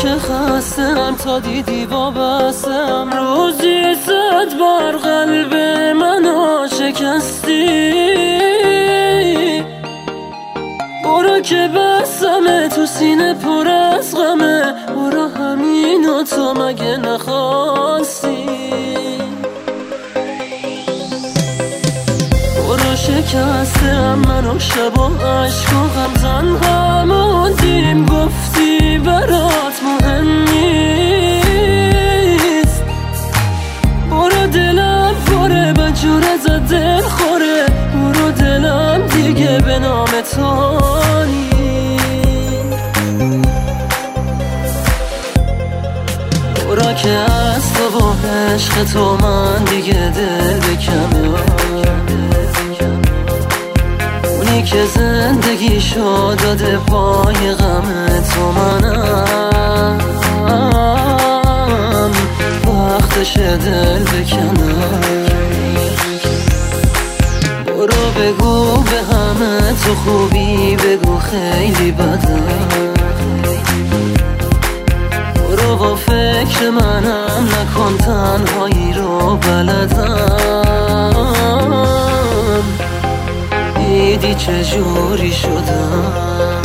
که خستم تا دیدی وابستم، روزی 100 بار قلب منو شکستی. برو که بسمه تو سینه پر از غمه، برو همینو تو مگه نخواستی. برو شکستم منو شب و عشق و غم، تنها موندیم گفتی برات مهم نیست. برو دلم پره بجور ازت دل خوره، برو دلم دیگه به نام تو نیست. برو که از تو و عشق تو من دیگه دل بکمه، اونی که زندگیشو داده پای غم تو منم، وقتش دل بکنم. برو بگو به همه تو خوبی، بگو خیلی بدم. برو با فکر منم نکن تنهایی رو بلدم، دیدی چجوری شدم.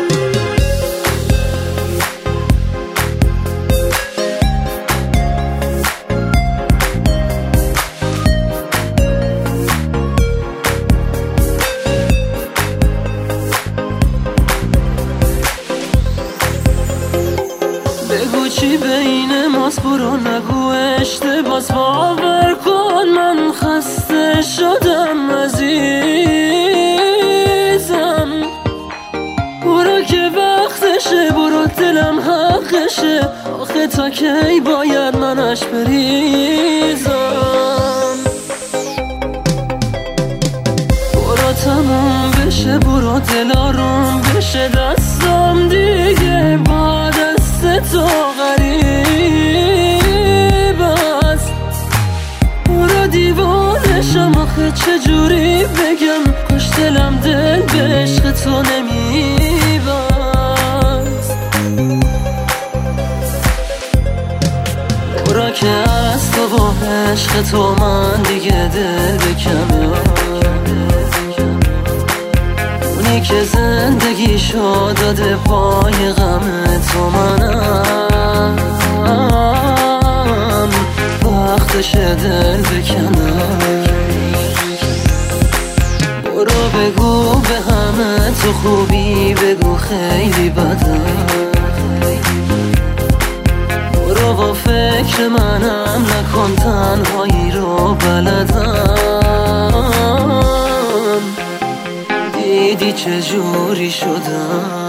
بگو چی بین ماست، برو نگو اشتباس، باور کن من خسته شدم عزیزم. برو که وقتشه، برو دلم حقشه، آخه تا کی باید منش بریزم. برو تموم بشه، برو دل آروم بشه، دستم دیگه با دست تو غریب است. برو دیوانشم آخه چجوری بگم، کاش دلم دل به عشق تو نمیبست. برو که از تو و عشق تو من دیگه دل بکمه، اونی که زندگیشو داده پای غم تو منم، وقتش دل بکنم. برو بگو به همه تو خوبی، بگو خیلی بدم. برو با فکر منم نکن تنهایی رو بلدم، دیدی چجوری شدم.